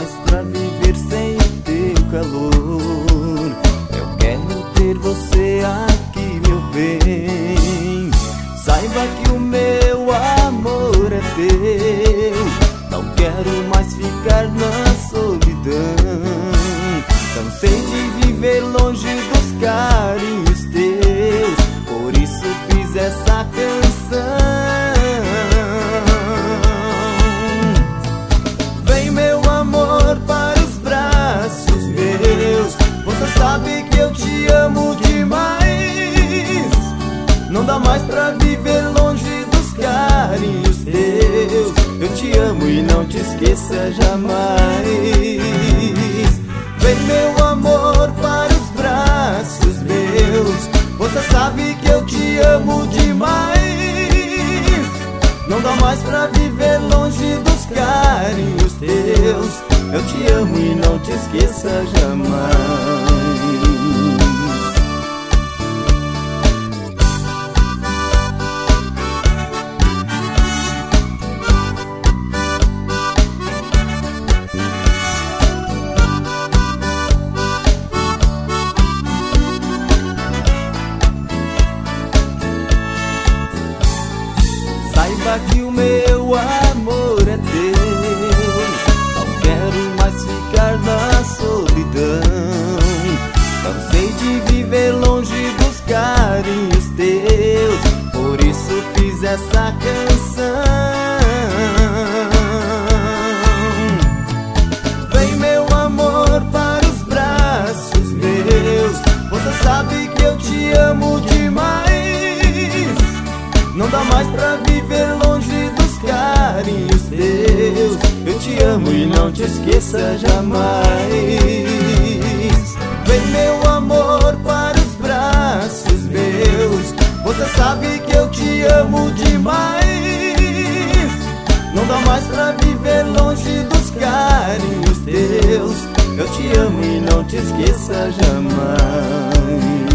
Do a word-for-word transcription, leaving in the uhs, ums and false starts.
mais pra viver sem o teu calor. Eu quero ter você aqui, meu bem. Saiba que o meu amor é teu. Não quero mais ficar na solidão. Cansei de viver longe dos carinhos teus, por isso fiz essa canção. Vem, meu amor, para os braços meus. Você sabe que eu te amo demais. Não dá mais pra viver longe dos carinhos teus. Eu te amo e não te esqueça jamais. Vem, meu amor, para os braços meus. Você sabe que eu te amo demais. Não dá mais pra viver longe dos carinhos teus. Eu te amo e não te esqueça jamais. Saiba que o meu amor é teu. Não quero mais ficar na solidão. Cansei de viver longe dos carinhos teus, por isso fiz essa canção. Vem, meu amor, para os braços meus. Você sabe que eu te amo demais. Não dá mais pra viver longe dos carinhos teus. Eu te amo e não te esqueça jamais. Vem, meu amor, para os braços meus. Você sabe que eu te amo demais. Não dá mais pra viver longe dos carinhos teus. Eu te amo e não te esqueça jamais.